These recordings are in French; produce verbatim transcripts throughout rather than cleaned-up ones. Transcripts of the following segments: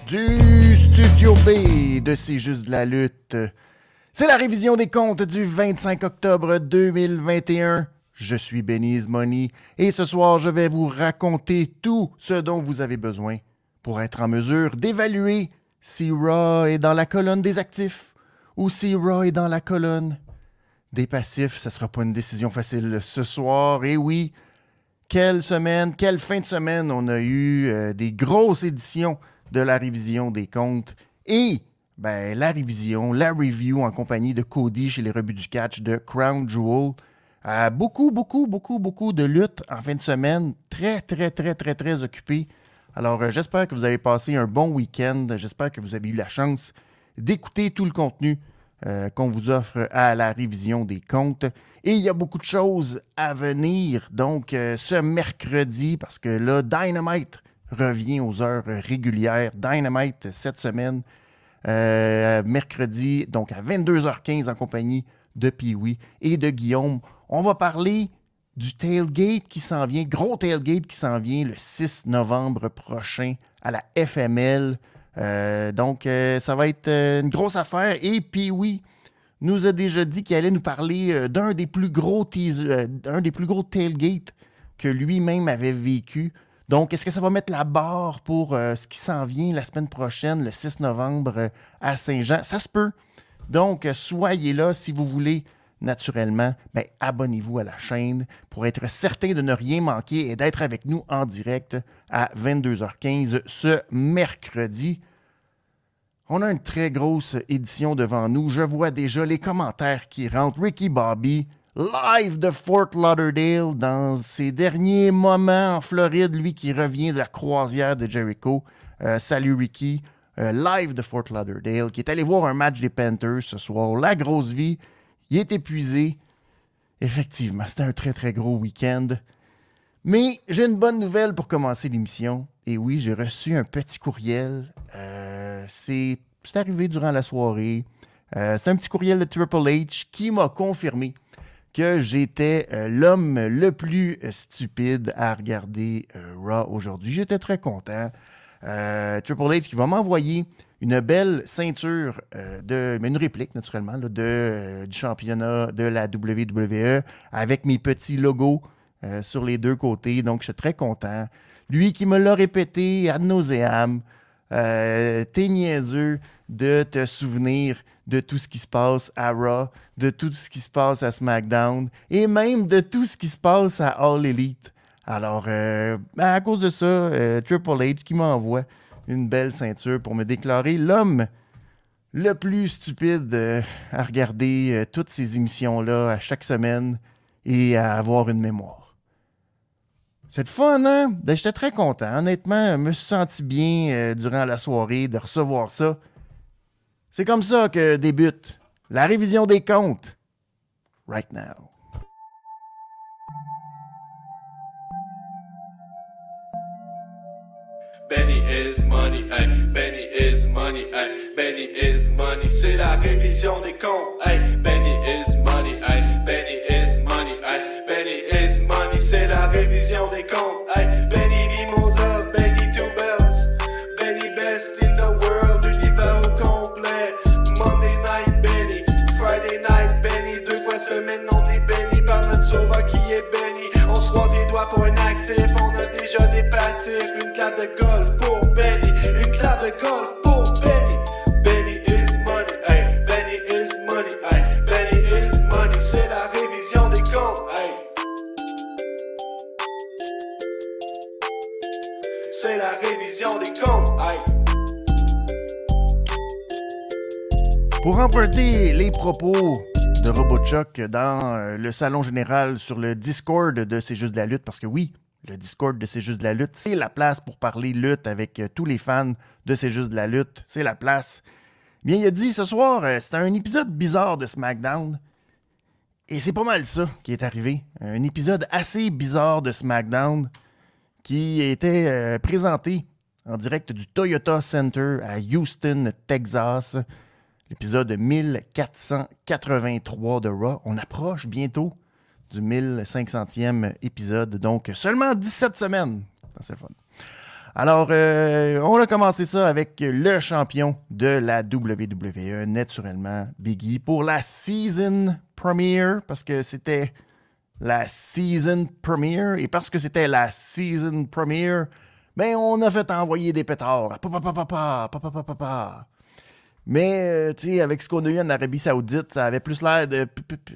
Du Studio B de C'est juste de la lutte. C'est la révision des comptes du vingt-cinq octobre deux mille vingt et un. Je suis Benny Money et ce soir, je vais vous raconter tout ce dont vous avez besoin pour être en mesure d'évaluer si Raw est dans la colonne des actifs ou si Raw est dans la colonne des passifs. Ça ne sera pas une décision facile ce soir. Et oui, quelle semaine, quelle fin de semaine on a eu euh, des grosses éditions de la révision des comptes et ben, la révision, la review en compagnie de Cody chez les Rebuts du Catch de Crown Jewel. Euh, beaucoup, beaucoup, beaucoup, beaucoup de luttes en fin de semaine. Très, très, très, très, très occupé. Alors, euh, j'espère que vous avez passé un bon week-end. J'espère que vous avez eu la chance d'écouter tout le contenu euh, qu'on vous offre à la révision des comptes. Et il y a beaucoup de choses à venir. Donc, euh, ce mercredi, parce que là, Dynamite revient aux heures régulières. Dynamite cette semaine, euh, mercredi, donc à vingt-deux heures quinze en compagnie de Pee-Wee et de Guillaume. On va parler du tailgate qui s'en vient, gros tailgate qui s'en vient le six novembre prochain à la F M L. Euh, donc, euh, ça va être euh, une grosse affaire. Et Pee-Wee nous a déjà dit qu'il allait nous parler euh, d'un des plus gros teas- euh, d'un des plus gros tailgates que lui-même avait vécu. Donc, est-ce que ça va mettre la barre pour euh, ce qui s'en vient la semaine prochaine, le six novembre, euh, à Saint-Jean? Ça se peut. Donc, euh, soyez là si vous voulez, naturellement. Ben, abonnez-vous à la chaîne pour être certain de ne rien manquer et d'être avec nous en direct à vingt-deux heures quinze ce mercredi. On a une très grosse édition devant nous. Je vois déjà les commentaires qui rentrent. Ricky Bobby, live de Fort Lauderdale, dans ses derniers moments en Floride, lui qui revient de la croisière de Jericho. Euh, salut Ricky, euh, live de Fort Lauderdale, qui est allé voir un match des Panthers ce soir. La grosse vie, il est épuisé. Effectivement, c'était un très très gros week-end. Mais j'ai une bonne nouvelle pour commencer l'émission. Et oui, j'ai reçu un petit courriel. Euh, c'est, c'est arrivé durant la soirée. Euh, c'est un petit courriel de Triple H qui m'a confirmé que j'étais euh, l'homme le plus euh, stupide à regarder euh, Raw aujourd'hui. J'étais très content. Euh, Triple H qui va m'envoyer une belle ceinture, euh, de, mais une réplique naturellement, là, de, euh, du championnat de la W W E avec mes petits logos euh, sur les deux côtés. Donc, je suis très content. Lui qui me l'a répété ad nauseam, euh, t'es niaiseux de te souvenir de tout ce qui se passe à Raw, de tout ce qui se passe à SmackDown et même de tout ce qui se passe à All Elite. Alors, euh, à cause de ça, euh, Triple H qui m'envoie une belle ceinture pour me déclarer l'homme le plus stupide euh, à regarder euh, toutes ces émissions-là à chaque semaine et à avoir une mémoire. C'est fun, hein? Ben, j'étais très content. Honnêtement, je me suis senti bien euh, durant la soirée de recevoir ça. C'est comme ça que débute la révision des comptes. Right now. Benny is money, ay, Benny is money, ay, Benny is money, c'est la révision des comptes, ay, Benny is money, ay, Benny is money, ay, Benny is money, c'est la révision des comptes, ay, Benny Mimosa, Benny Two Belts, Benny best in the world, l'univers au complet, Monday night Benny, Friday night Benny, deux fois semaine on est béni par notre sauveur qui est Benny, on se croise les doigts pour un actif, on a déjà des passifs, une clap de golf pour Benny, une clap de golf pour Benny, Benny is money, ay, Benny is money, ay, Benny is money, c'est la révision des comptes, ay. C'est la révision des comptes, ay. Pour emprunter les propos de Robotchuck dans euh, le salon général sur le Discord de C'est juste de la lutte, parce que oui, le Discord de C'est juste de la lutte, c'est la place pour parler lutte avec euh, tous les fans de C'est juste de la lutte. C'est la place. Bien, il a dit ce soir, euh, c'était un épisode bizarre de SmackDown. Et c'est pas mal ça qui est arrivé. Un épisode assez bizarre de SmackDown qui était euh, présenté en direct du Toyota Center à Houston, Texas. L'épisode mille quatre cent quatre-vingt-trois de Raw. On approche bientôt du mille cinq centième épisode. Donc, seulement dix-sept semaines. C'est fun. Alors, euh, on a commencé ça avec le champion de la W W E, naturellement, Big E, pour la season premiere, parce que c'était la season premiere, et parce que c'était la season premiere, ben, on a fait envoyer des pétards. Pa, pa, pa, pa, pa, pa, pa, pa, pa, pa. Mais, euh, tu sais, avec ce qu'on a eu en Arabie Saoudite, ça avait plus l'air de...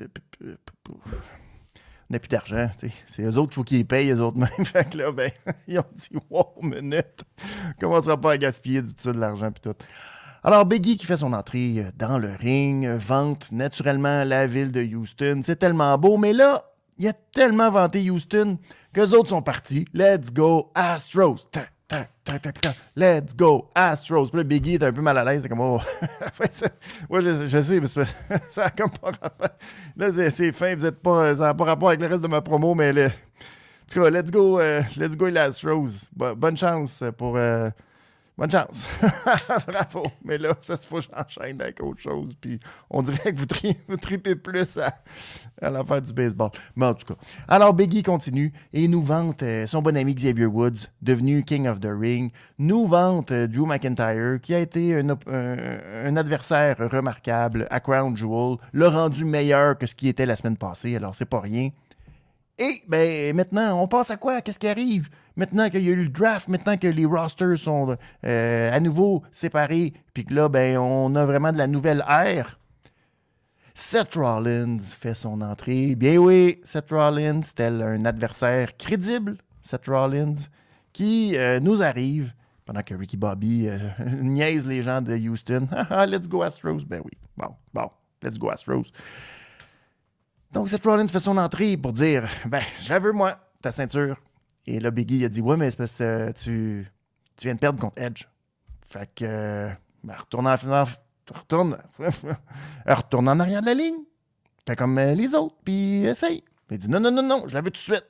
On n'a plus d'argent, tu sais. C'est eux autres qu'il faut qu'ils payent, eux autres mêmes. Fait que là, ben, ils ont dit, wow, minute, comment ça va pas à gaspiller tout ça, de l'argent puis tout. Alors, Big E qui fait son entrée dans le ring, vante naturellement la ville de Houston. C'est tellement beau, mais là, il a tellement vanté Houston qu'eux autres sont partis. Let's go, Astros! Tac, tac, tac, tac, tac. Let's go, Astros! Puis là, Big E est un peu mal à l'aise. C'est comme, oh. Ouais, je, je sais, mais c'est pas, ça a comme pas rapport. Là, c'est, c'est fin, vous êtes pas, ça n'a pas rapport avec le reste de ma promo, mais le, en tout cas, let's go, uh, let's go, les Astros. Bo- bonne chance pour. Uh, bonne chance. Bravo. Mais là, ça, il faut que j'enchaîne avec autre chose. Puis on dirait que vous, tri- vous tripez plus à, à l'affaire du baseball. Mais en tout cas. Alors, Big E continue et nous vante euh, son bon ami Xavier Woods, devenu King of the Ring. Nous vante euh, Drew McIntyre, qui a été un, op- un, un adversaire remarquable à Crown Jewel, l'a rendu meilleur que ce qui était la semaine passée. Alors, c'est pas rien. Et ben, maintenant, on passe à quoi? Qu'est-ce qui arrive? Maintenant qu'il y a eu le draft, maintenant que les rosters sont euh, à nouveau séparés, puis que là, ben, on a vraiment de la nouvelle ère, Seth Rollins fait son entrée. Bien oui, Seth Rollins, tel un adversaire crédible, Seth Rollins, qui euh, nous arrive, pendant que Ricky Bobby euh, niaise les gens de Houston. Let's go Astros. Ben oui, bon, bon, let's go Astros. Donc, Seth Rollins fait son entrée pour dire, ben, je la veux, moi, ta ceinture. Et là, Big E a dit, ouais, mais c'est parce que euh, tu, tu viens de perdre contre Edge. Fait que, euh, ben, retourne en finale, retourne, retourne en arrière de la ligne. Fais comme euh, les autres, puis essaye. Il dit, non, non, non, non, je la veux tout de suite.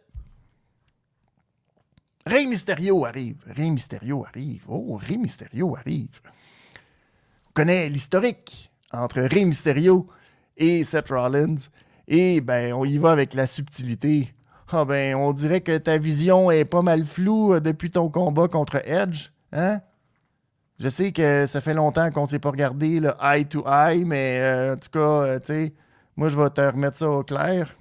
Rey Mysterio arrive. Rey Mysterio arrive. Oh, Rey Mysterio arrive. On connaît l'historique entre Rey Mysterio et Seth Rollins. Et ben, on y va avec la subtilité. Ah ben, on dirait que ta vision est pas mal floue euh, depuis ton combat contre Edge. Hein? Je sais que ça fait longtemps qu'on ne s'est pas regardé le eye to eye, mais euh, en tout cas, euh, tu sais, moi je vais te remettre ça au clair.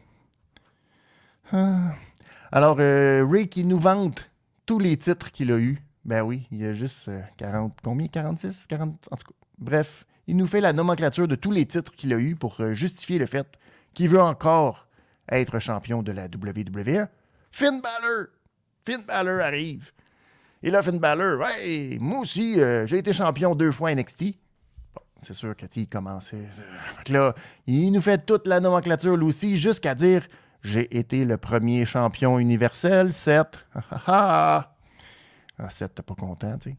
Ah. Alors, euh, Ray qui nous vante tous les titres qu'il a eus. Ben oui, il y a juste euh, quarante, combien? quarante-six? quarante, en tout cas. Bref, il nous fait la nomenclature de tous les titres qu'il a eus pour euh, justifier le fait qui veut encore être champion de la W W E. Finn Balor! Finn Balor arrive. Et là, Finn Balor, ouais, moi aussi, euh, j'ai été champion deux fois N X T. Bon, c'est sûr que il commençait. Donc là, il nous fait toute la nomenclature, lui aussi, jusqu'à dire j'ai été le premier champion universel, Seth. Ah, Seth, t'es pas content, tu sais.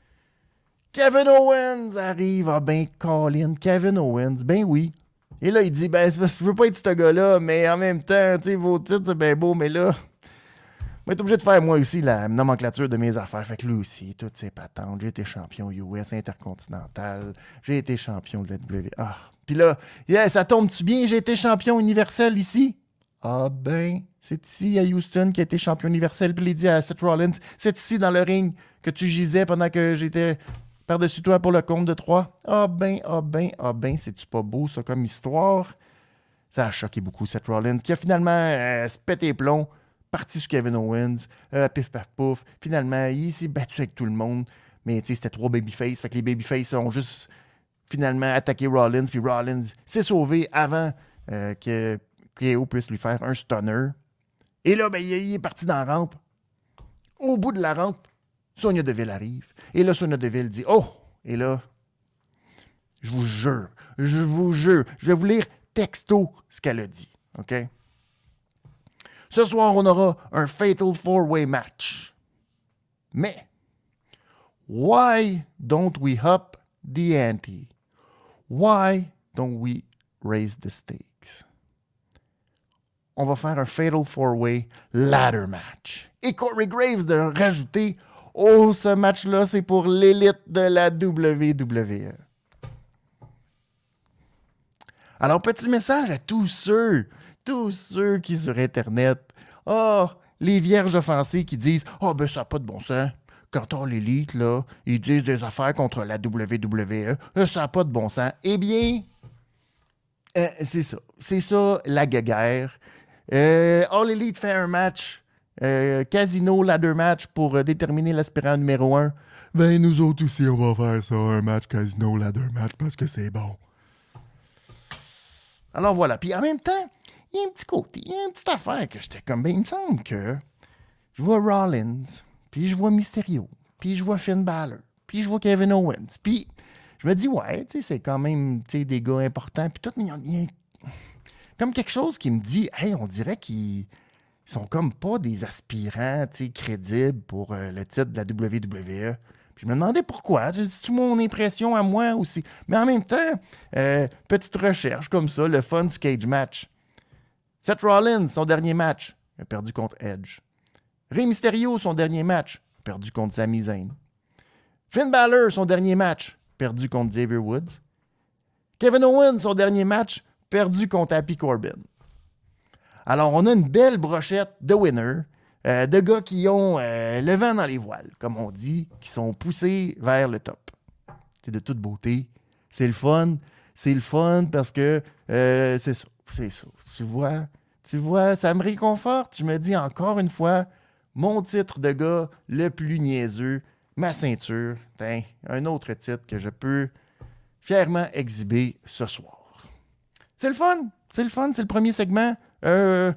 Kevin Owens arrive. Ah, ben, Colin, Kevin Owens, ben oui. Et là, il dit, ben, c'est parce que je veux pas être ce gars-là, mais en même temps, tu sais, vos titres, c'est bien beau, mais là, je vais être obligé de faire moi aussi la nomenclature de mes affaires. Fait que lui aussi, toutes ses patentes. J'ai été champion U S intercontinental. J'ai été champion de la W. Ah. Puis là, yeah, ça tombe-tu bien? J'ai été champion universel ici? Ah ben, c'est ici à Houston qui a été champion universel. Puis il dit à Seth Rollins, c'est ici dans le ring que tu gisais pendant que j'étais par-dessus toi pour le compte de trois. Ah ben, ah ben, ah ben, c'est-tu pas beau ça comme histoire? Ça a choqué beaucoup Seth Rollins qui a finalement euh, se pété les plombs, parti sur Kevin Owens, euh, pif paf pouf. Finalement, il s'est battu avec tout le monde. Mais tu sais, c'était trois babyface. Fait que les babyface ont juste finalement attaqué Rollins. Puis Rollins s'est sauvé avant euh, que K O puisse lui faire un stunner. Et là, ben, il est parti dans la rampe. Au bout de la rampe, Sonya Deville arrive. Et là, Sonya Deville dit « Oh! » Et là, je vous jure, je vous jure, je vais vous lire texto ce qu'elle a dit. OK? Ce soir, on aura un Fatal four-way match. Mais, why don't we up the ante? Why don't we raise the stakes? On va faire un Fatal four-way ladder match. Et Corey Graves de rajouter « Oh, ce match-là, c'est pour l'élite de la W W E. » Alors, petit message à tous ceux, tous ceux qui sur Internet, oh, les vierges offensées qui disent « Oh, ben ça n'a pas de bon sens. quand All Elite, là, ils disent des affaires contre la W W E, ça n'a pas de bon sens. Eh bien, euh, c'est ça. C'est ça, la guéguerre. Euh, All Elite fait un match, euh, Casino Ladder Match pour euh, déterminer l'aspirant numéro un. Ben, nous autres aussi, on va faire ça, un match Casino Ladder Match, parce que c'est bon. Alors voilà. Puis en même temps, il y a un petit côté, il y a une petite affaire que j'étais comme, ben, il me semble que je vois Rollins, puis je vois Mysterio, puis je vois Finn Balor, puis je vois Kevin Owens, puis je me dis, ouais, tu sais, c'est quand même, tu sais, des gars importants, puis tout, mais il y a, il y a comme quelque chose qui me dit, hey, on dirait qu'ils sont comme pas des aspirants, tu sais, crédibles pour euh, le titre de la W W E. Puis je me demandais pourquoi. C'est-tu mon impression à moi aussi? Mais en même temps, euh, petite recherche comme ça, le fun du cage match. Seth Rollins, son dernier match, il a perdu contre Edge. Rey Mysterio, son dernier match, perdu contre Sami Zayn. Finn Balor, son dernier match, perdu contre Xavier Woods. Kevin Owens, son dernier match, perdu contre Happy Corbin. Alors, on a une belle brochette de winners, euh, de gars qui ont euh, le vent dans les voiles, comme on dit, qui sont poussés vers le top. C'est de toute beauté. C'est le fun. C'est le fun parce que euh, c'est ça. C'est ça. Tu vois, tu vois, ça me réconforte. Je me dis encore une fois, mon titre de gars le plus niaiseux, ma ceinture, tain, un autre titre que je peux fièrement exhiber ce soir. C'est le fun. C'est le fun. C'est le premier segment. Euh...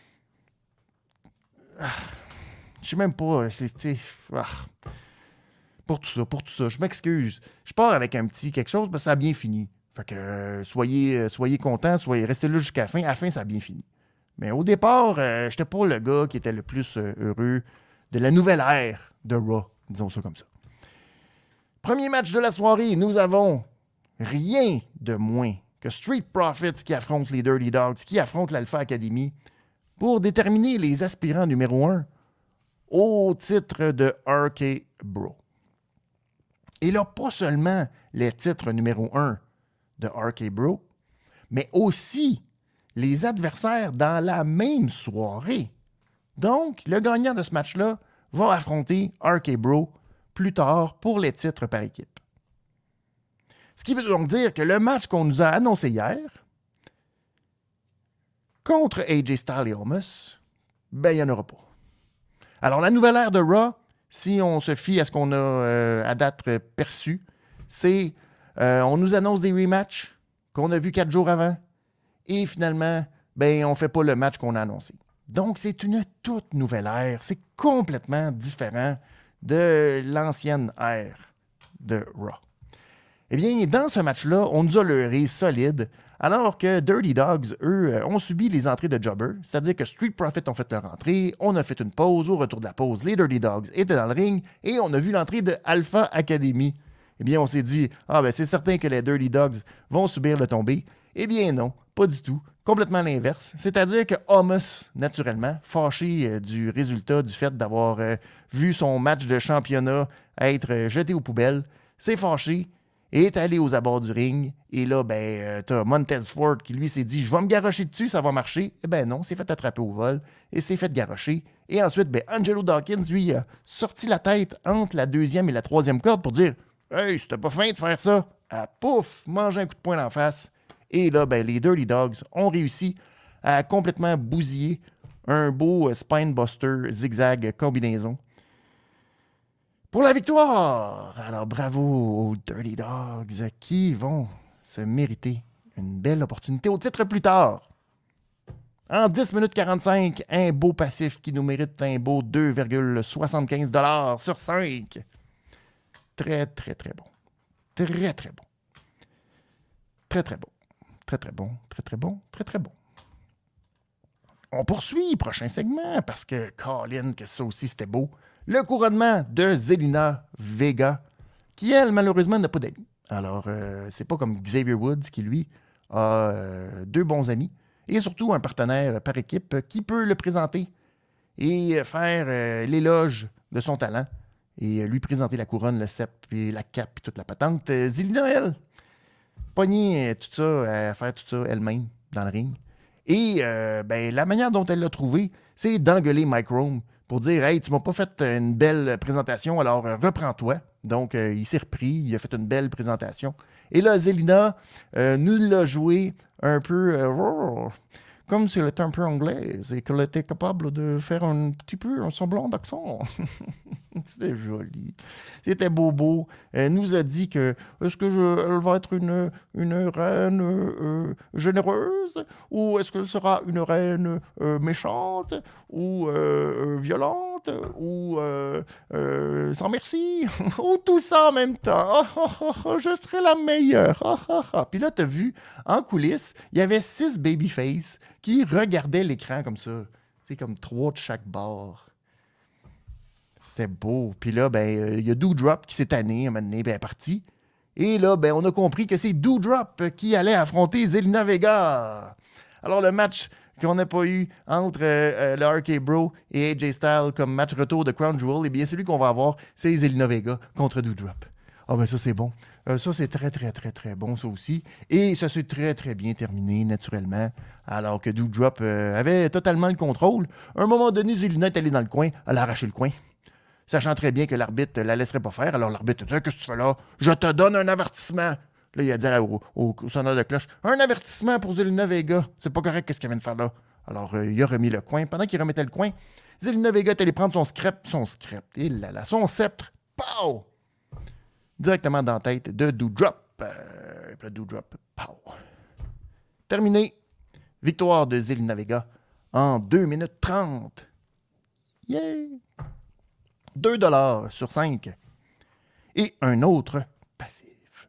Ah, je sais même pas. C'est, c'est... Ah. Pour tout ça, pour tout ça. Je m'excuse. Je pars avec un petit quelque chose, mais ça a bien fini. Fait que euh, soyez, euh, soyez contents, soyez, restez là jusqu'à la fin. À la fin, ça a bien fini. Mais au départ, euh, j'étais pas le gars qui était le plus euh, heureux de la nouvelle ère de Raw. Disons ça comme ça. Premier match de la soirée, nous avons rien de moins que Street Profits qui affrontent les Dirty Dogs, qui affrontent l'Alpha Academy pour déterminer les aspirants numéro un au titre de R K Bro. Et là, pas seulement les titres numéro un de R K Bro, mais aussi les adversaires dans la même soirée. Donc, le gagnant de ce match-là va affronter R K Bro plus tard pour les titres par équipe. Ce qui veut donc dire que le match qu'on nous a annoncé hier contre A J Styles et Omos, ben, il n'y en aura pas. Alors, la nouvelle ère de Raw, si on se fie à ce qu'on a euh, à date euh, perçu, c'est euh, on nous annonce des rematchs qu'on a vus quatre jours avant et finalement, ben, on ne fait pas le match qu'on a annoncé. Donc, c'est une toute nouvelle ère. C'est complètement différent de l'ancienne ère de Raw. Eh bien, dans ce match-là, on nous a leurré solide, alors que Dirty Dogs, eux, ont subi les entrées de Jobber, c'est-à-dire que Street Profits ont fait leur entrée, on a fait une pause, au retour de la pause, les Dirty Dogs étaient dans le ring, et on a vu l'entrée de Alpha Academy. Eh bien, on s'est dit, ah ben c'est certain que les Dirty Dogs vont subir le tombé. Eh bien non, pas du tout, complètement l'inverse. C'est-à-dire que Omos, naturellement, fâché euh, du résultat du fait d'avoir euh, vu son match de championnat être euh, jeté aux poubelles, s'est fâché, est allé aux abords du ring, et là, ben, euh, t'as Montez Ford qui, lui, s'est dit « Je vais me garrocher dessus, ça va marcher. » Eh ben non, s'est fait attraper au vol, et s'est fait garrocher. Et ensuite, ben, Angelo Dawkins, lui, a sorti la tête entre la deuxième et la troisième corde pour dire « Hey, c'était pas fin de faire ça. » Ah, pouf, manger un coup de poing d'en face. Et là, ben, les Dirty Dogs ont réussi à complètement bousiller un beau euh, Spinebuster zigzag combinaison pour la victoire. Alors, bravo aux Dirty Dogs qui vont se mériter une belle opportunité au titre plus tard. En dix minutes quarante-cinq, un beau passif qui nous mérite un beau deux virgule soixante-quinze dollars sur cinq. Très, très, très bon. Très, très bon. Très, très bon. Très, très bon. Très, très bon. Très, très bon. On poursuit, prochain segment, parce que, Colin, que ça aussi, c'était beau. Le couronnement de Zelina Vega, qui, elle, malheureusement, n'a pas d'amis. Alors, euh, c'est pas comme Xavier Woods, qui, lui, a euh, deux bons amis, et surtout un partenaire par équipe qui peut le présenter et faire euh, l'éloge de son talent et lui présenter la couronne, le sceptre, et la cape, et toute la patente. Euh, Zelina, elle, pogner tout ça, à faire tout ça elle-même dans le ring. Et euh, ben, la manière dont elle l'a trouvé, c'est d'engueuler Mike Rome, pour dire « Hey, tu m'as pas fait une belle présentation, alors euh, reprends-toi. » Donc, euh, il s'est repris, il a fait une belle présentation. Et là, Zelina euh, nous l'a joué un peu euh, comme si elle était un peu anglaise et qu'elle était capable de faire un petit peu un semblant d'accent. C'était joli. C'était bobo. Elle nous a dit que est-ce que je, elle va être une, une reine euh, généreuse ou est-ce qu'elle sera une reine euh, méchante ou euh, violente ou euh, euh, sans merci ou tout ça en même temps. Oh, oh, oh, oh, je serai la meilleure. Oh, oh, oh. Puis là, tu as vu, en coulisses, il y avait six babyface qui regardaient l'écran comme ça. C'est comme trois de chaque bord. C'était beau. Puis là, ben, il euh, y a Doudrop qui s'est tanné, à un moment donné, ben, elle est partie. Et là, ben, on a compris que c'est Doudrop qui allait affronter Zelina Vega. Alors, le match qu'on n'a pas eu entre euh, le R K Bro et A J Styles comme match retour de Crown Jewel, eh bien, celui qu'on va avoir, c'est Zelina Vega contre Doudrop. Ah, ben, ça, c'est bon. Euh, ça, c'est très, très, très, très bon, ça aussi. Et ça s'est très, très bien terminé, naturellement, alors que Doudrop euh, avait totalement le contrôle. À un moment donné, Zelina est allée dans le coin, elle a arraché le coin. Sachant très bien que l'arbitre ne la laisserait pas faire. Alors l'arbitre a dit « Qu'est-ce que tu fais là? Je te donne un avertissement. » Là, il a dit au, au, au sonneur de cloche « Un avertissement pour Zelina Vega. C'est pas correct qu'est-ce qu'elle vient de faire là. » Alors, euh, il a remis le coin. Pendant qu'il remettait le coin, Zelina Vega est allée prendre son sceptre, son sceptre, et là, là, son sceptre, pow! Directement dans la tête de Doudrop. Euh, le Doudrop, pow! Terminé. Victoire de Zelina Vega en deux minutes trente. Yeah! deux dollars sur cinq. Et un autre passif.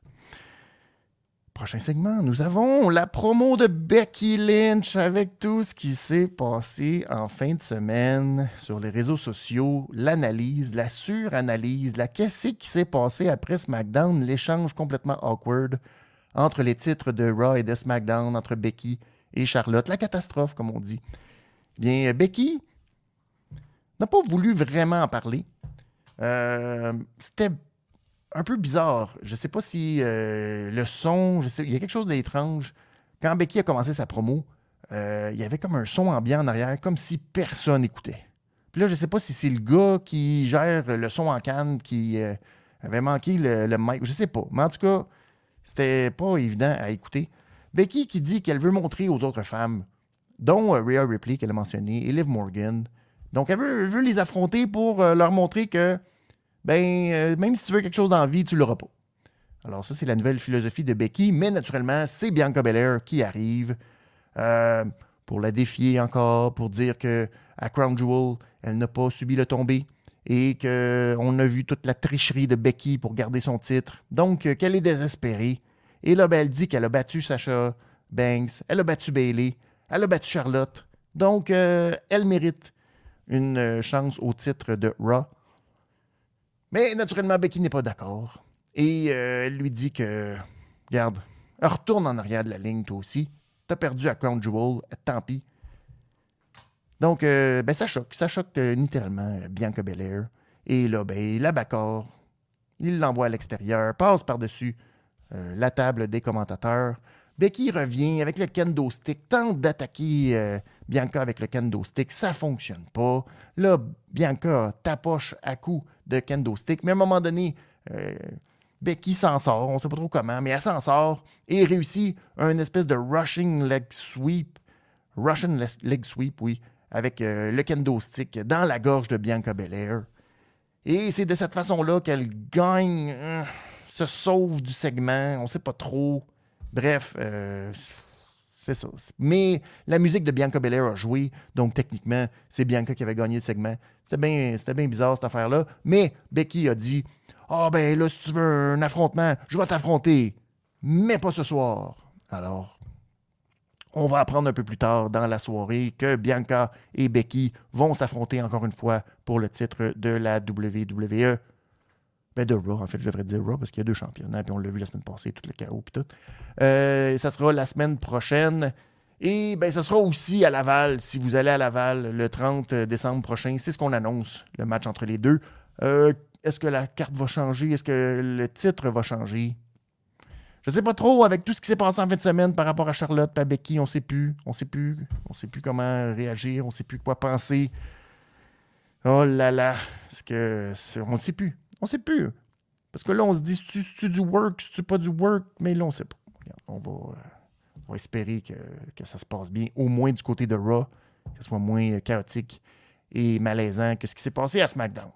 Prochain segment, nous avons la promo de Becky Lynch avec tout ce qui s'est passé en fin de semaine sur les réseaux sociaux, l'analyse, la suranalyse, la qu'est-ce qui s'est passé après SmackDown, l'échange complètement awkward entre les titres de Raw et de SmackDown, entre Becky et Charlotte, la catastrophe, comme on dit. Bien, Becky n'a pas voulu vraiment en parler. Euh, c'était un peu bizarre. Je ne sais pas si euh, le son, je sais, il y a quelque chose d'étrange. Quand Becky a commencé sa promo, euh, il y avait comme un son ambiant en arrière, comme si personne n'écoutait. Puis là, je ne sais pas si c'est le gars qui gère le son en canne qui euh, avait manqué le, le mic. Je ne sais pas. Mais en tout cas, c'était pas évident à écouter. Becky qui dit qu'elle veut montrer aux autres femmes, dont euh, Rhea Ripley qu'elle a mentionné, et Liv Morgan. Donc, elle veut, elle veut les affronter pour euh, leur montrer que, ben, euh, même si tu veux quelque chose dans la vie, tu ne l'auras pas. Alors, ça, c'est la nouvelle philosophie de Becky, mais naturellement, c'est Bianca Belair qui arrive euh, pour la défier encore, pour dire qu'à Crown Jewel, elle n'a pas subi le tombé et qu'on a vu toute la tricherie de Becky pour garder son titre. Donc, euh, qu'elle est désespérée. Et là, ben, elle dit qu'elle a battu Sasha Banks, elle a battu Bayley, elle a battu Charlotte. Donc, euh, elle mérite une chance au titre de Raw. Mais naturellement, Becky n'est pas d'accord. Et euh, elle lui dit que, regarde, retourne en arrière de la ligne, toi aussi. T'as perdu à Crown Jewel, tant pis. Donc, euh, ben, ça choque. Ça choque euh, littéralement Bianca Belair. Et là, ben, la bagarre, il l'envoie à l'extérieur, passe par-dessus euh, la table des commentateurs. Becky revient avec le kendo stick, tente d'attaquer euh, Bianca avec le kendo stick, ça ne fonctionne pas. Là, Bianca tapoche à coups de kendo stick, mais à un moment donné, euh, Becky s'en sort, on ne sait pas trop comment, mais elle s'en sort et réussit un espèce de rushing leg sweep, Russian leg sweep, oui, avec euh, le kendo stick dans la gorge de Bianca Belair. Et c'est de cette façon-là qu'elle gagne, euh, se sauve du segment, on ne sait pas trop. Bref, euh, c'est ça. Mais la musique de Bianca Belair a joué, donc techniquement, c'est Bianca qui avait gagné le segment. C'était bien, c'était bien bizarre, cette affaire-là. Mais Becky a dit « Ah, oh, ben là, si tu veux un affrontement, je vais t'affronter, mais pas ce soir. » Alors, on va apprendre un peu plus tard dans la soirée que Bianca et Becky vont s'affronter encore une fois pour le titre de la W W E. Ben de Raw, en fait, je devrais dire Raw, parce qu'il y a deux championnats, puis on l'a vu la semaine passée, tout le chaos, puis tout. Euh, ça sera la semaine prochaine. Et ben ça sera aussi à Laval, si vous allez à Laval, le trente décembre prochain. C'est ce qu'on annonce, le match entre les deux. Euh, est-ce que la carte va changer? Est-ce que le titre va changer? Je ne sais pas trop, avec tout ce qui s'est passé en fin de semaine par rapport à Charlotte et à Becky, on ne sait plus. On ne sait plus. On ne sait plus comment réagir, on ne sait plus quoi penser. Oh là là, est-ce que c'est, on ne sait plus. On ne sait plus. Parce que là, on se dit, c'est-tu, c'est-tu du work, c'est-tu pas du work, mais là, on ne sait pas. Regarde, on va, euh, on va espérer que, que ça se passe bien, au moins du côté de Raw, que ce soit moins euh, chaotique et malaisant que ce qui s'est passé à SmackDown.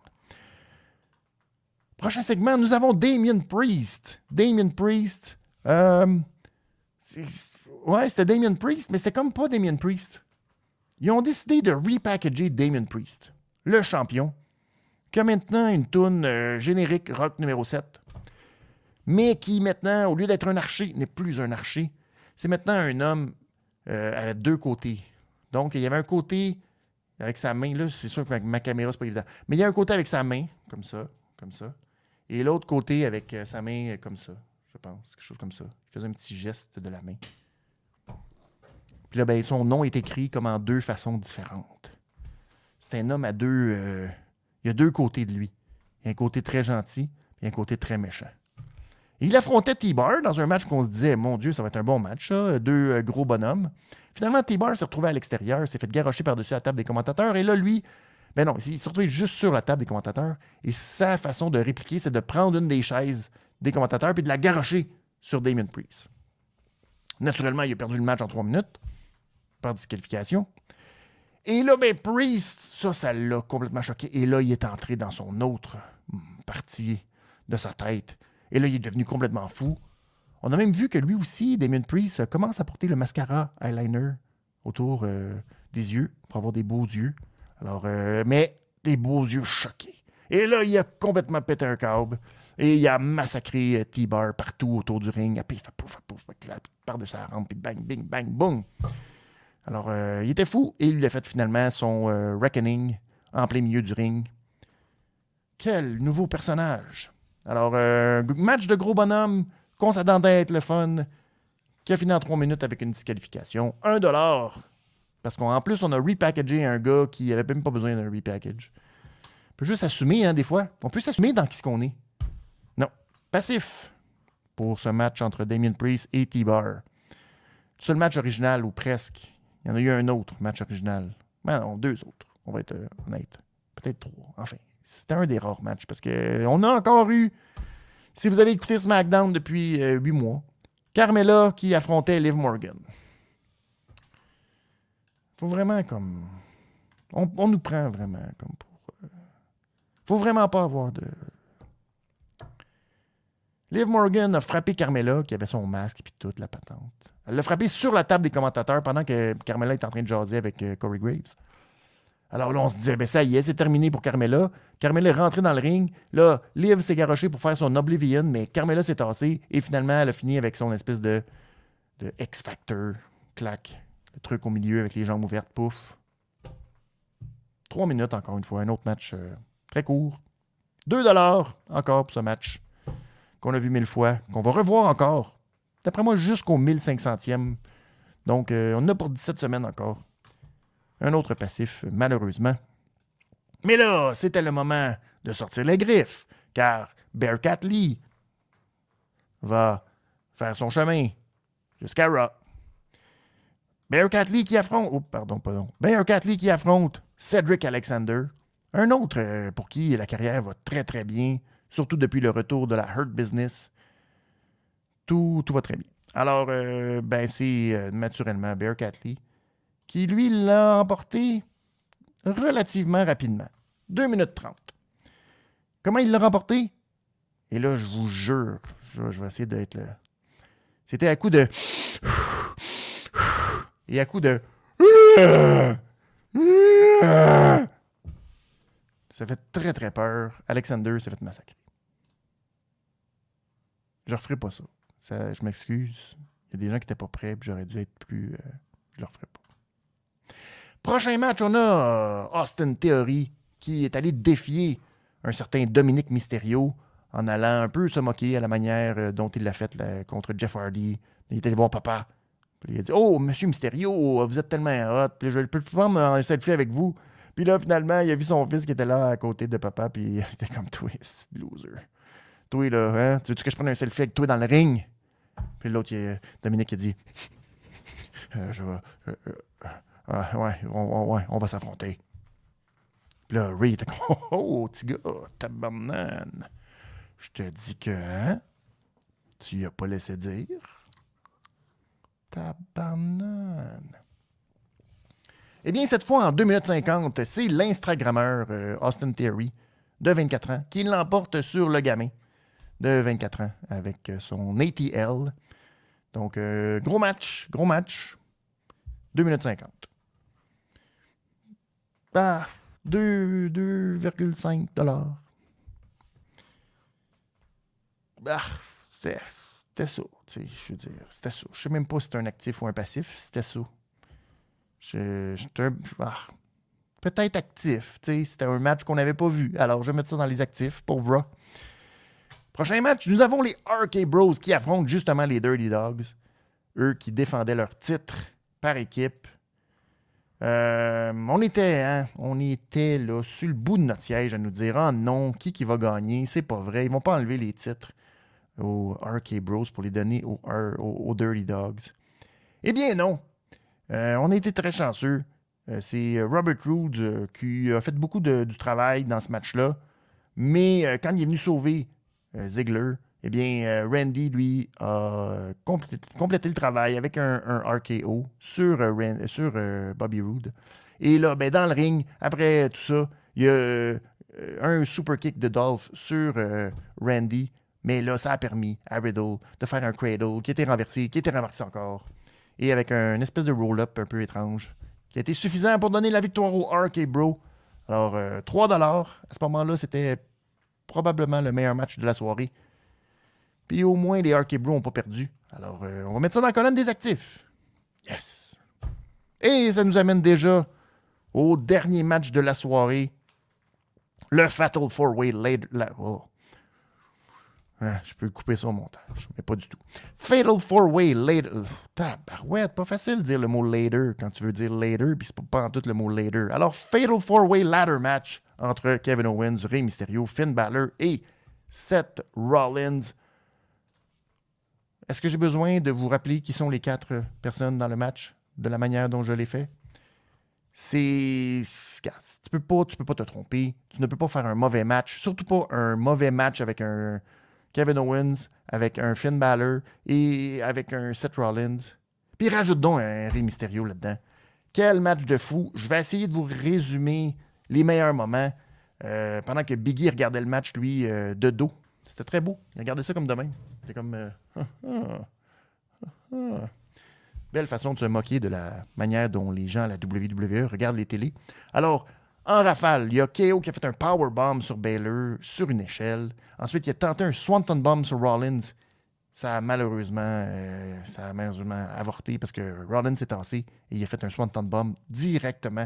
Prochain segment, nous avons Damien Priest. Damien Priest. Euh, c'est, ouais, c'était Damien Priest, mais c'était comme pas Damien Priest. Ils ont décidé de repackager Damien Priest, le champion, qui a maintenant une toune euh, générique rock numéro sept, mais qui maintenant, au lieu d'être un archer, n'est plus un archer. C'est maintenant un homme euh, avec deux côtés. Donc, il y avait un côté avec sa main. Là, c'est sûr que ma, ma caméra, c'est pas évident. Mais il y a un côté avec sa main, comme ça, comme ça. Et l'autre côté avec euh, sa main euh, comme ça, je pense. Quelque chose comme ça. Il faisait un petit geste de la main. Puis là, ben, son nom est écrit comme en deux façons différentes. C'est un homme à deux... Euh, il y a deux côtés de lui. Il y a un côté très gentil et un côté très méchant. Et il affrontait T-Bar dans un match qu'on se disait, mon Dieu, ça va être un bon match, ça. Deux euh, gros bonhommes. Finalement, T-Bar s'est retrouvé à l'extérieur, s'est fait garrocher par-dessus la table des commentateurs. Et là, lui... Ben non, il s'est retrouvé juste sur la table des commentateurs. Et sa façon de répliquer, c'est de prendre une des chaises des commentateurs puis de la garrocher sur Damien Priest. Naturellement, il a perdu le match en trois minutes par disqualification. Et là, ben Priest, ça, ça l'a complètement choqué. Et là, il est entré dans son autre partie de sa tête. Et là, il est devenu complètement fou. On a même vu que lui aussi, Damien Priest, commence à porter le mascara eyeliner autour euh, des yeux pour avoir des beaux yeux. Alors, euh, mais des beaux yeux choqués. Et là, il a complètement pété un câble. Et il a massacré euh, T-Bar partout autour du ring. Puis il fait pouf, pouf, pouf, il part de sa rampe, puis bang, bing, bang, boum. Alors, euh, il était fou. Et il lui a fait finalement son euh, reckoning en plein milieu du ring. Quel nouveau personnage. Alors, euh, match de gros bonhomme qu'on s'attendait à être le fun, qui a fini en trois minutes avec une disqualification. Un dollar. Parce qu'en plus, on a repackagé un gars qui n'avait même pas besoin d'un repackage. On peut juste s'assumer, hein, des fois. On peut s'assumer dans qui ce qu'on est. Non. Passif pour ce match entre Damien Priest et T-Bar. Le seul match original, ou presque. Il y en a eu un autre match original. Ben non, deux autres. On va être euh, honnête. Peut-être trois. Enfin, c'était un des rares matchs. Parce qu'on a encore eu, si vous avez écouté SmackDown depuis euh, huit mois, Carmella qui affrontait Liv Morgan. Faut vraiment comme... On, on nous prend vraiment comme pour... Euh... Faut vraiment pas avoir de... Liv Morgan a frappé Carmella, qui avait son masque et toute la patente. Elle l'a frappé sur la table des commentateurs pendant que Carmella est en train de jaser avec euh, Corey Graves. Alors là, on se disait, ben ça y est, c'est terminé pour Carmella. Carmella est rentrée dans le ring. Là, Liv s'est garochée pour faire son Oblivion, mais Carmella s'est tassée. Et finalement, elle a fini avec son espèce de, de X-Factor. Clac. Le truc au milieu avec les jambes ouvertes. Pouf. Trois minutes, encore une fois. Un autre match euh, très court. Deux dollars encore pour ce match qu'on a vu mille fois, qu'on va revoir encore. D'après moi, jusqu'au mille cinq centième. Donc, euh, on en a pour dix-sept semaines encore. Un autre passif, malheureusement. Mais là, c'était le moment de sortir les griffes, car Bearcat Lee va faire son chemin jusqu'à Raw. Bearcat Lee qui affronte... Oh, pardon, pardon. Bearcat Lee qui affronte Cedric Alexander. Un autre euh, pour qui la carrière va très, très bien, surtout depuis le retour de la Hurt Business. Tout, tout va très bien. Alors, euh, ben, c'est euh, naturellement Bearcat Lee qui, lui, l'a emporté relativement rapidement. deux minutes trente. Comment il l'a remporté? Et là, je vous jure, je, je vais essayer d'être là. C'était à coup de... Et à coup de... Ça fait très, très peur. Alexander s'est fait massacrer. Je ne referai pas ça. ça je m'excuse. Il y a des gens qui n'étaient pas prêts, puis j'aurais dû être plus... Euh, je ne le referai pas. Prochain match, on a euh, Austin Theory qui est allé défier un certain Dominic Mysterio en allant un peu se moquer à la manière euh, dont il l'a fait là, contre Jeff Hardy. Il est allé voir papa. Puis il a dit « Oh, Monsieur Mysterio, vous êtes tellement hot, puis je peux prendre un selfie avec vous. » Puis là, finalement, il a vu son fils qui était là à côté de papa, puis il était comme « Toi, c'est loser. Toi, là, hein, tu veux que je prenne un selfie avec toi dans le ring? » Puis l'autre, il, Dominic, il a dit euh, « Je vais... Euh, euh, euh, ouais, on, on, ouais, on va s'affronter. » Puis là, Ray était comme « Oh, oh, petit gars, tabarnane. Je te dis que, hein, tu y as pas laissé dire. Tabarnane. » Eh bien, cette fois, en deux minutes cinquante, c'est l'Instagrammeur euh, Austin Theory, de vingt-quatre ans, qui l'emporte sur le gamin de vingt-quatre ans avec son A T L. Donc, euh, gros match, gros match. deux minutes cinquante. Ah, deux virgule cinq dollars. Ah, c'était, c'était ça. Tu sais, je veux dire, c'était ça. Je sais même pas si c'est un actif ou un passif. C'était ça. Je, j'étais un, ah, peut-être actif. Tu sais, c'était un match qu'on n'avait pas vu. Alors, je vais mettre ça dans les actifs pour Raw. Prochain match, nous avons les R K Bros qui affrontent justement les Dirty Dogs. Eux qui défendaient leur titre par équipe. Euh, on était, hein, on était là sur le bout de notre siège à nous dire « Ah non, qui qui va gagner? C'est pas vrai. Ils vont pas enlever les titres aux R K Bros pour les donner aux, aux, aux Dirty Dogs. » Eh bien non. Euh, on a été très chanceux. Euh, c'est Robert Roode euh, qui a fait beaucoup de, du travail dans ce match-là. Mais euh, quand il est venu sauver euh, Ziggler, eh bien, euh, Randy, lui, a complété, complété le travail avec un, un R K O sur, euh, Rand, sur euh, Bobby Roode. Et là, ben, dans le ring, après tout ça, il y a euh, un super kick de Dolph sur euh, Randy. Mais là, ça a permis à Riddle de faire un cradle qui était renversé, qui était renversé encore. Et avec un, une espèce de roll-up un peu étrange, qui a été suffisant pour donner la victoire au R K Bro. Alors, euh, trois dollars. À ce moment-là, c'était probablement le meilleur match de la soirée. Puis au moins, les R K Bro n'ont pas perdu. Alors, euh, on va mettre ça dans la colonne des actifs. Yes! Et ça nous amène déjà au dernier match de la soirée. Le Fatal four-Way Later... La, oh. Ah, je peux couper ça au montage, mais pas du tout. Fatal four-Way Later... Tabarouette, pas facile de dire le mot later quand tu veux dire later, puis c'est pas, pas en tout le mot later. Alors, Fatal four-Way Ladder Match entre Kevin Owens, Rey Mysterio, Finn Balor et Seth Rollins. Est-ce que j'ai besoin de vous rappeler qui sont les quatre personnes dans le match, de la manière dont je l'ai fait? C'est... Tu peux pas, tu peux pas te tromper. Tu ne peux pas faire un mauvais match. Surtout pas un mauvais match avec un Kevin Owens, avec un Finn Balor et avec un Seth Rollins. Puis rajoute donc un Rey Mysterio là-dedans. Quel match de fou. Je vais essayer de vous résumer les meilleurs moments euh, pendant que Biggie regardait le match, lui, euh, de dos. C'était très beau. Il regardait ça comme de même. C'était comme... Euh, ah, ah, ah, ah. Belle façon de se moquer de la manière dont les gens à la W W E regardent les télés. Alors, en rafale, il y a K O qui a fait un powerbomb sur Balor sur une échelle. Ensuite, il a tenté un Swanton Bomb sur Rollins. Ça a malheureusement, euh, ça a malheureusement avorté parce que Rollins s'est tassé et il a fait un Swanton Bomb directement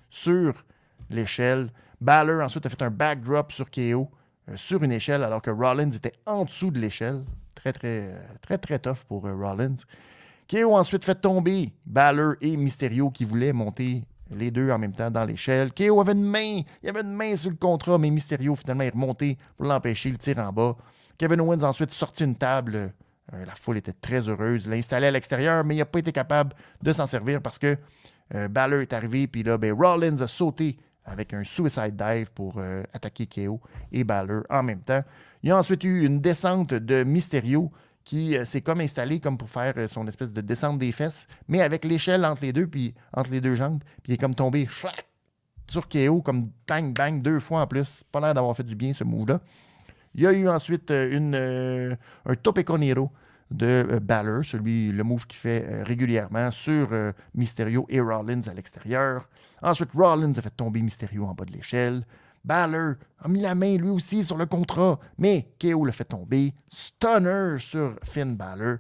sur l'échelle. Balor ensuite a fait un backdrop sur K O euh, sur une échelle alors que Rollins était en dessous de l'échelle. Très, très, très, très tough pour euh, Rollins. K O a ensuite fait tomber Balor et Mysterio qui voulaient monter les deux en même temps dans l'échelle. K O avait une main, il avait une main sur le contrat, mais Mysterio finalement est remonté pour l'empêcher, le tir en bas. Kevin Owens a ensuite sorti une table. Euh, la foule était très heureuse. Il l'a installé à l'extérieur, mais il n'a pas été capable de s'en servir parce que euh, Balor est arrivé, puis là, ben, Rollins a sauté avec un suicide dive pour euh, attaquer K O et Balor en même temps. Il y a ensuite eu une descente de Mysterio qui euh, s'est comme installé comme pour faire euh, son espèce de descente des fesses, mais avec l'échelle entre les deux, puis entre les deux jambes, puis il est comme tombé chlac, sur K O, comme bang, bang, deux fois en plus. Pas l'air d'avoir fait du bien, ce move-là. Il y a eu ensuite euh, une, euh, un Tope con Hilo de euh, Balor, celui, le move qu'il fait euh, régulièrement sur euh, Mysterio et Rollins à l'extérieur. Ensuite, Rollins a fait tomber Mysterio en bas de l'échelle. Balor a mis la main lui aussi sur le contrat, mais K O l'a fait tomber. Stunner sur Finn Balor.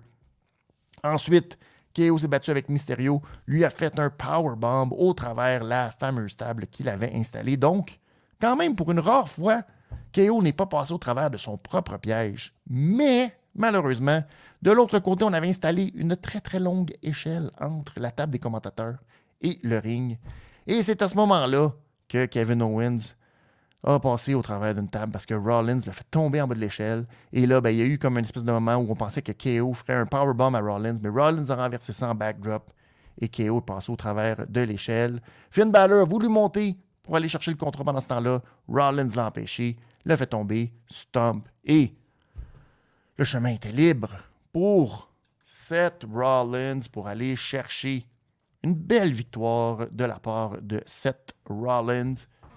Ensuite, K O s'est battu avec Mysterio, lui a fait un powerbomb au travers la fameuse table qu'il avait installée. Donc, quand même, pour une rare fois, K O n'est pas passé au travers de son propre piège. Mais, malheureusement, de l'autre côté, on avait installé une très très longue échelle entre la table des commentateurs et le ring. Et c'est à ce moment-là que Kevin Owens a passé au travers d'une table parce que Rollins l'a fait tomber en bas de l'échelle. Et là, ben, il y a eu comme une espèce de moment où on pensait que K O ferait un powerbomb à Rollins, mais Rollins a renversé ça en backdrop et K O est passé au travers de l'échelle. Finn Balor a voulu monter pour aller chercher le contrat pendant ce temps-là. Rollins l'a empêché, l'a fait tomber, stomp, et le chemin était libre pour Seth Rollins pour aller chercher une belle victoire de la part de Seth Rollins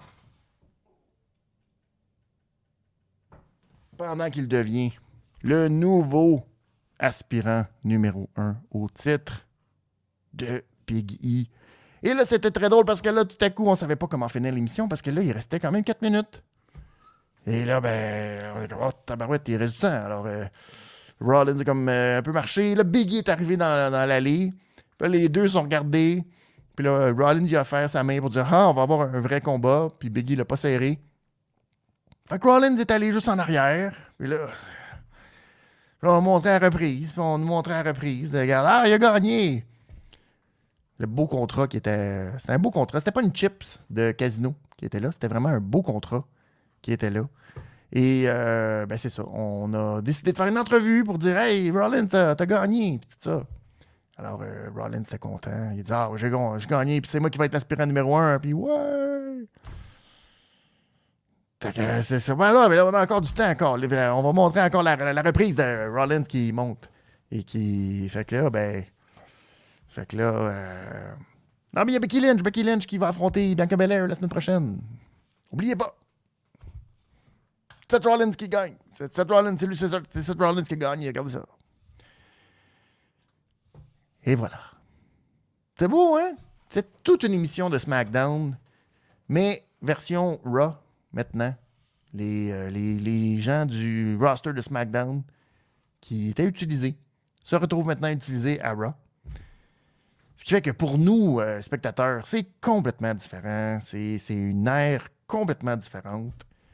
pendant qu'il devient le nouveau aspirant numéro un au titre de Big E. Et là, c'était très drôle parce que là, tout à coup, on ne savait pas comment finir l'émission parce que là, il restait quand même quatre minutes. Et là, ben, on est comme, oh, tabarouette, il reste du temps. Alors, euh, Rollins a comme euh, un peu marché. Là, Big E est arrivé dans, dans l'allée. Puis là, les deux sont regardés. Puis là, Rollins il a offert sa main pour dire, ah, on va avoir un vrai combat. Puis Big E l'a pas serré. Fait que Rollins est allé juste en arrière. Puis là, là on montrait à reprise. Puis on nous montrait à reprise. De, regarde, ah, il a gagné. Le beau contrat qui était... C'était un beau contrat. C'était pas une chips de casino qui était là. C'était vraiment un beau contrat qui était là. Et euh, ben c'est ça. On a décidé de faire une entrevue pour dire « Hey, Rollins, t'as, t'as gagné. » Puis tout ça. Alors, euh, Rollins était content. Il dit « Ah, j'ai, j'ai gagné. Puis c'est moi qui vais être l'aspirant numéro un. » Puis « Ouais! » C'est ça. Ben là, mais là, on a encore du temps encore. On va montrer encore la, la reprise de Rollins qui monte. Et qui... Fait que là, ben... Fait que là... Euh... Non, mais il y a Becky Lynch. Becky Lynch qui va affronter Bianca Belair la semaine prochaine. Oubliez pas. C'est Seth Rollins qui gagne. C'est Seth Rollins, c'est lui, c'est, c'est Seth Rollins qui a gagné. Regardez ça. Et voilà. C'est beau, hein? C'est toute une émission de SmackDown, mais version Raw, maintenant. Les, euh, les, les gens du roster de SmackDown qui étaient utilisés se retrouvent maintenant utilisés à Raw. Ce qui fait que pour nous, euh, spectateurs, c'est complètement différent. C'est, c'est une ère complètement différente.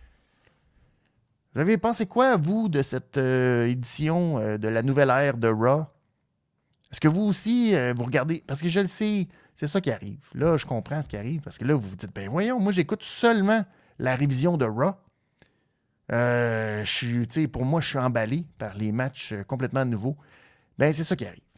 Vous avez pensé quoi, vous, de cette euh, édition euh, de la nouvelle ère de Raw? Est-ce que vous aussi, euh, vous regardez... Parce que je le sais, c'est ça qui arrive. Là, je comprends ce qui arrive. Parce que là, vous vous dites, ben voyons, moi, j'écoute seulement la révision de Raw. Euh, je suis, tu sais, pour moi, je suis emballé par les matchs euh, complètement nouveaux. Ben, c'est ça qui arrive.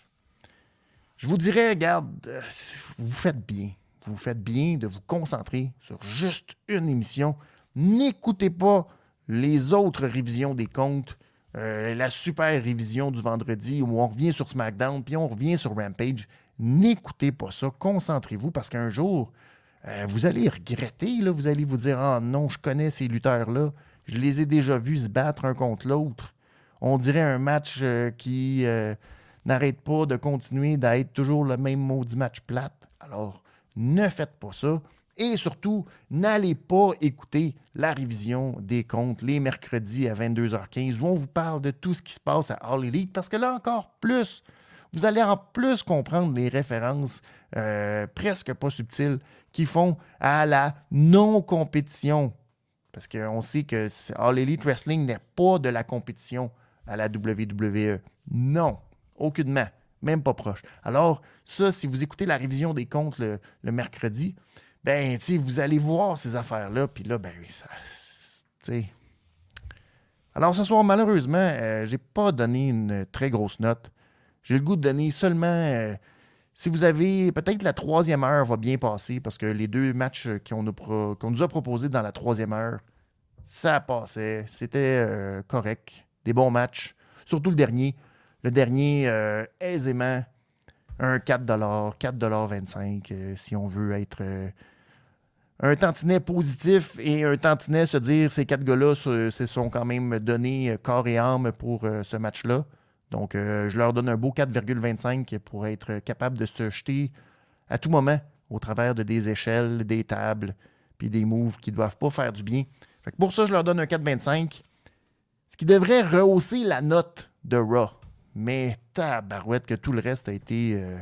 Je vous dirais, regarde, euh, vous faites bien. Vous faites bien de vous concentrer sur juste une émission. N'écoutez pas les autres révisions des comptes, euh, la super révision du vendredi où on revient sur SmackDown puis on revient sur Rampage. N'écoutez pas ça. Concentrez-vous parce qu'un jour, euh, vous allez regretter. Là, vous allez vous dire « Ah non, je connais ces lutteurs-là. Je les ai déjà vus se battre un contre l'autre. » On dirait un match euh, qui euh, n'arrête pas de continuer d'être toujours le même maudit match plate. Alors, ne faites pas ça. Et surtout, n'allez pas écouter la révision des comptes les mercredis à vingt-deux heures quinze où on vous parle de tout ce qui se passe à All Elite parce que là, encore plus, vous allez en plus comprendre les références euh, presque pas subtiles qui font à la non-compétition. Parce qu'on sait que All Elite Wrestling n'est pas de la compétition à la W W E. Non, aucunement, même pas proche. Alors, ça, si vous écoutez la révision des comptes le, le mercredi, ben, tu sais, vous allez voir ces affaires-là, puis là, ben, ça, tu sais. Alors, ce soir, malheureusement, euh, j'ai pas donné une très grosse note. J'ai le goût de donner seulement, euh, si vous avez, peut-être la troisième heure va bien passer, parce que les deux matchs qu'on, a pro, qu'on nous a proposés dans la troisième heure, ça passait, c'était euh, correct, des bons matchs, surtout le dernier. Le dernier, euh, aisément, un quatre dollars, quatre dollars vingt-cinq, euh, si on veut être... Euh, un tantinet positif et un tantinet se dire ces quatre gars-là se, se sont quand même donnés corps et âme pour euh, ce match-là. Donc, euh, je leur donne un beau quatre virgule vingt-cinq pour être capable de se jeter à tout moment au travers de des échelles, des tables, puis des moves qui ne doivent pas faire du bien. Fait que pour ça, je leur donne un quatre virgule vingt-cinq, ce qui devrait rehausser la note de Raw. Mais tabarouette que tout le reste a été euh,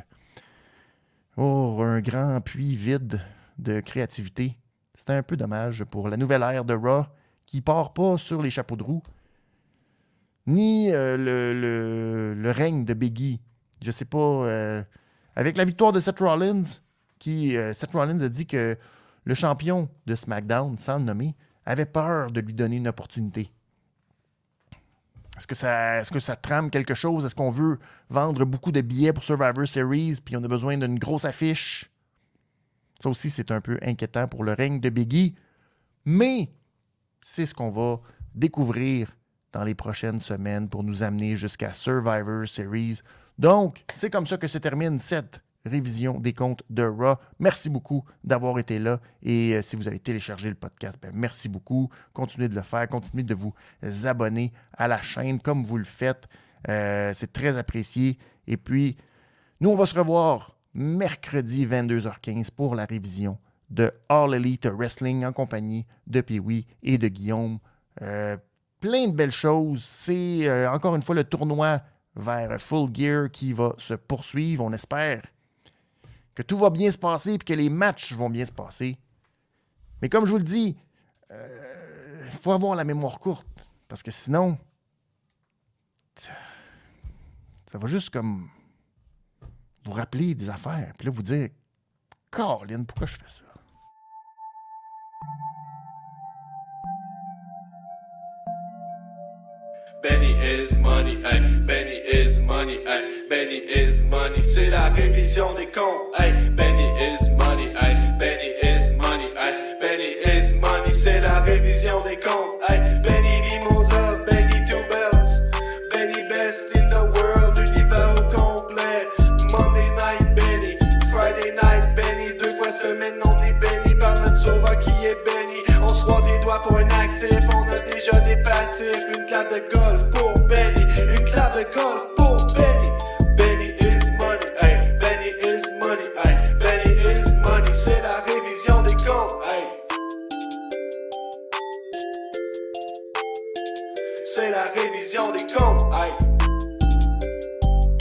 oh, un grand puits vide de créativité. C'était un peu dommage pour la nouvelle ère de Raw qui ne part pas sur les chapeaux de roue, ni euh, le, le, le règne de Big E. Je ne sais pas, euh, avec la victoire de Seth Rollins, qui euh, Seth Rollins a dit que le champion de SmackDown, sans le nommer, avait peur de lui donner une opportunité. Est-ce que ça, est-ce que ça trame quelque chose? Est-ce qu'on veut vendre beaucoup de billets pour Survivor Series puis on a besoin d'une grosse affiche? Ça aussi, c'est un peu inquiétant pour le règne de Biggie. Mais c'est ce qu'on va découvrir dans les prochaines semaines pour nous amener jusqu'à Survivor Series. Donc, c'est comme ça que se termine cette révision des comptes de Raw. Merci beaucoup d'avoir été là. Et euh, si vous avez téléchargé le podcast, ben, merci beaucoup. Continuez de le faire. Continuez de vous abonner à la chaîne comme vous le faites. Euh, c'est très apprécié. Et puis, nous, on va se revoir mercredi vingt-deux heures quinze pour la révision de All Elite Wrestling en compagnie de Pee-Wee et de Guillaume. Euh, plein de belles choses. C'est euh, encore une fois le tournoi vers Full Gear qui va se poursuivre. On espère que tout va bien se passer et que les matchs vont bien se passer. Mais comme je vous le dis, il euh, faut avoir la mémoire courte parce que sinon, ça va juste comme vous rappeler des affaires puis là vous dire « Colin, pourquoi je fais ça? » Benny is money, ay, Benny is money, ay, Benny is money, c'est la révision des comptes, ay, Benny is money, ay, Benny is money, ay, Benny is money, c'est la révision des comptes, ay, Benny Mimosa, Benny Two Belts, Benny best in the world, l'univers au complet, Monday night Benny, Friday night Benny, deux fois semaine on est béni par notre sauveur qui est Benny, on se croise les doigts pour un actif, on a déjà des passifs, une clap de golf pour Benny, une clap de golf pour Benny. Benny is money, ay, Benny is money, ay, Benny is money, c'est la révision des comptes, ay. C'est la révision des comptes, ay.